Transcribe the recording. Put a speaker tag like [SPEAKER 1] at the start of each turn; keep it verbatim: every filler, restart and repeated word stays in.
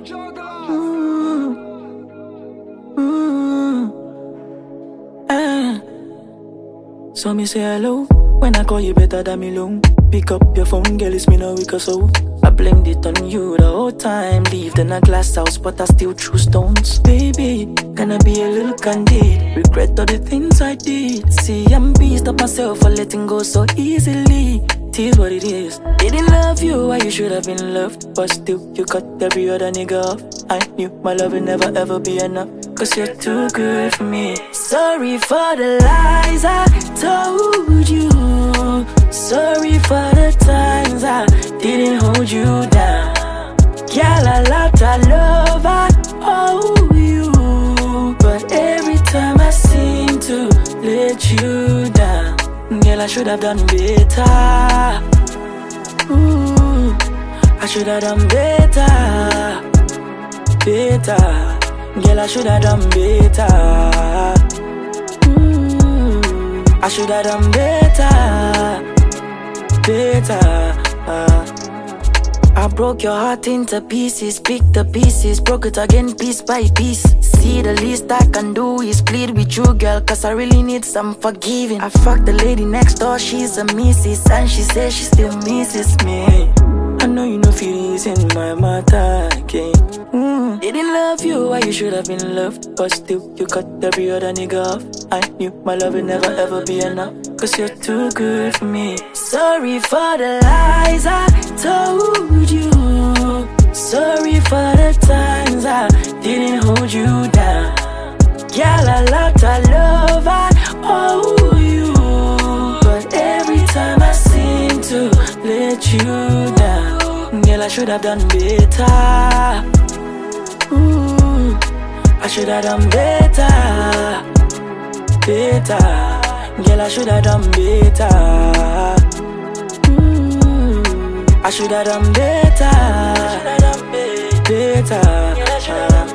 [SPEAKER 1] Mm, mm, eh. So me say hello. When I call you better than me long. Pick up your phone, girl, it's me no weak or so. I blamed it on you the whole time. Lived in a glass house, but I still threw stones. Baby, gonna be a little candid. Regret all the things I did. See, I'm beast up myself for letting go so easily. It is what it is. Didn't love you, why you should have been loved. But still, you cut every other nigga off. I knew my love would never ever be enough. Cause you're too good for me. Sorry for the lies I told you. Sorry for the times I didn't hold you down. Girl, a lot of love I owe you. But every time I seem to let you down. Girl, I should have done better. Ooh, I should have done better. Better. Girl, I should have done better. Ooh, I should have done better. Better. Uh. I broke your heart into pieces, picked the pieces, broke it again piece by piece. See, the least I can do is plead with you, girl, cause I really need some forgiving. I fucked the lady next door, she's a missus, and she says she still misses me. I know you know feelings in my matter again. Mm. Didn't love you, why you should have been loved. But still, you cut every other nigga off. I knew my love would never ever be enough. Cause you're too good for me. Sorry for the lies I told you. Sorry for the times I didn't hold you down. Girl, a lot of love I owe you. But every time I seem to let you down. Girl, I should have done better. Ooh, I should have done better. Better. Girl, I should have done better. Ooh, I should have done better. Better.